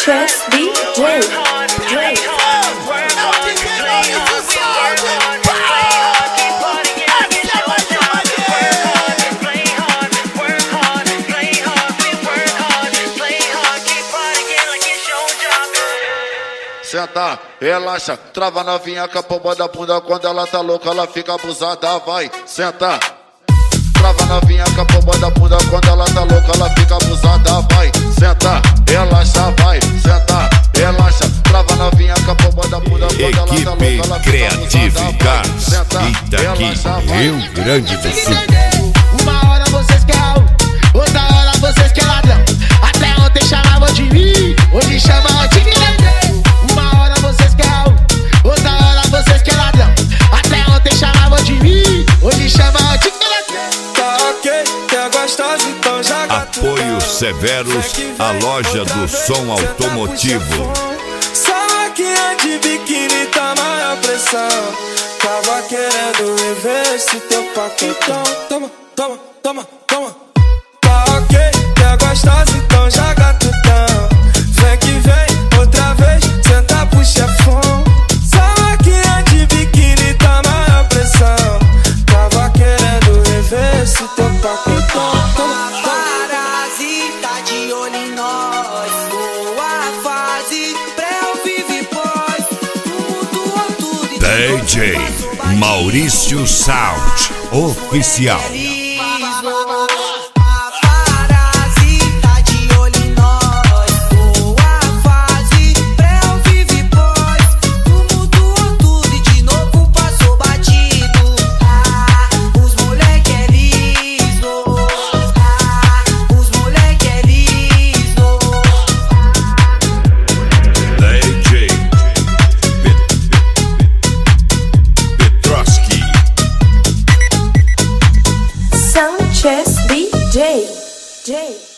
Sanchez DJ. Senta, relaxa, trava novinha com a pomba da bunda. Quando ela tá louca, ela fica abusada, vai. Senta, trava novinha com a pomba da bunda. Quando ela tá louca, ela fica abusada, vai. Senta, relaxa, vai. Senta, relaxa, trava novinha com a pomba da bunda. Quando ela tá louca, ela fica abusada, vai. Senta, relaxa, vai. Rio Grande do Sul. Uma hora vocês querem, outra hora vocês querem ladrão. Até ontem chamavam de mim, hoje chamam de ladrão. Uma hora vocês querem, outra hora vocês querem ladrão. Até ontem chamavam de mim, hoje chamam de ladrão. Tá ok, quer gostosa, então joga. Apoio Severos, a loja do som automotivo. Só maquinha de biquíni tá maior pressão. Tava querendo rever esse teu paquetão. Toma, toma, toma, toma. Tá ok, quer gostosa, então joga tutão. Vem que vem, outra vez, senta pro chefão. Só maquinha de biquíni tá maior pressão. Tava querendo rever esse teu paquetão. Toma, toma. Parasita de olho em nós. Boa fase, pré, vive pós. Tudo, tudo. DJ Maurício Sound Oficial. Parasita de olho em nós. Boa fase, pré, vive pós. Tudo e de novo passou batido. Os moleque é liso. Os moleque é liso. DJ Petroski. Sanchez DJ.